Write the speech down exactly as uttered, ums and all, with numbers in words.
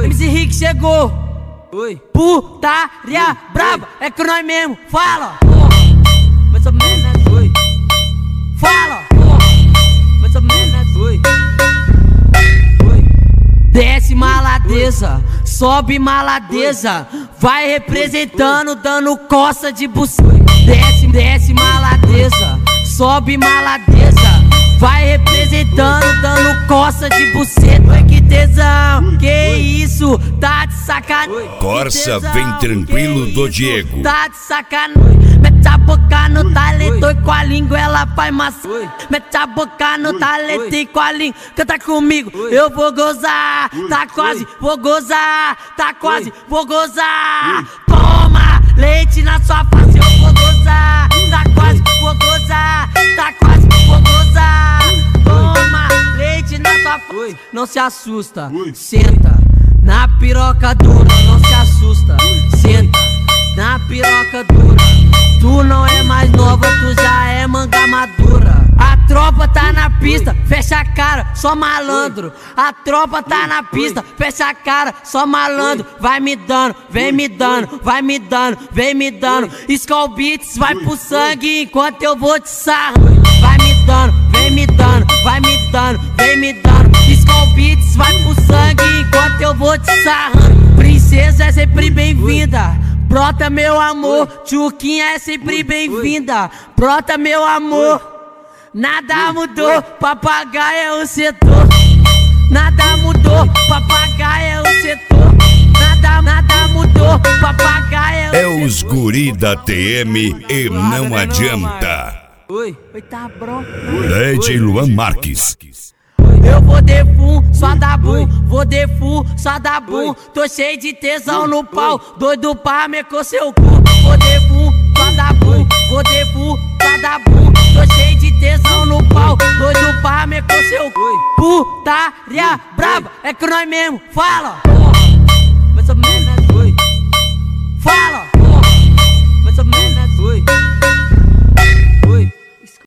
M C Rick chegou. Oi. Putaria braba, é que nós mesmo fala. Mais ou menos, oi. Fala. Mais ou menos, oi. Oi. Desce maladeza, sobe maladeza, vai representando, dando coça de buceta. Desce, desce maladeza, sobe maladeza, vai representando, dando coça de buceta. Oi, que tesão, que isso, tá de sacanagem. Corsa vem tranquilo do Diego. Tá de sacanagem. Mete a boca no talento e com a língua ela faz massa. Mete a boca no talento e com a língua. Canta comigo, eu vou gozar. Tá quase, vou gozar. Tá quase, vou gozar. Toma leite na sua face, eu vou gozar. Tá quase, vou gozar. Tá quase, vou gozar. Toma leite na sua face. Não se assusta, senta na piroca dura. Não se assusta, senta na piroca dura. Tu não é mais nova, tu já é manga madura. A tropa tá na pista, fecha a cara, só malandro. A tropa tá na pista, fecha a cara, só malandro. Vai me dando, vem me dando, vai me dando, vem me dando. Skull Beats vai pro sangue enquanto eu vou te sarrando. Vai me dando, vem me dando, vai me dando, vem me dando. Skull Beats vai pro sangue enquanto eu vou te sarrando. Princesa é sempre bem-vinda. Brota meu amor, Tchuquinha é sempre bem-vinda. Brota meu amor, nada mudou, papagaio é o setor. Nada mudou, papagaio é o setor. Nada, nada mudou, papagaio é o setor. É os guri da T M e não adianta. Oi, oi, tá bro. D J Luan Marques. Eu vou de fum, só dá bum, vou de fum, só dá bum. Tô cheio de tesão no pau, doido pra meter seu cu. Vou de fum, só dá bum, vou de fum, só dá bum. Tô cheio de tesão no pau, doido pra meter seu cu. Putaria braba, é que nós mesmo fala.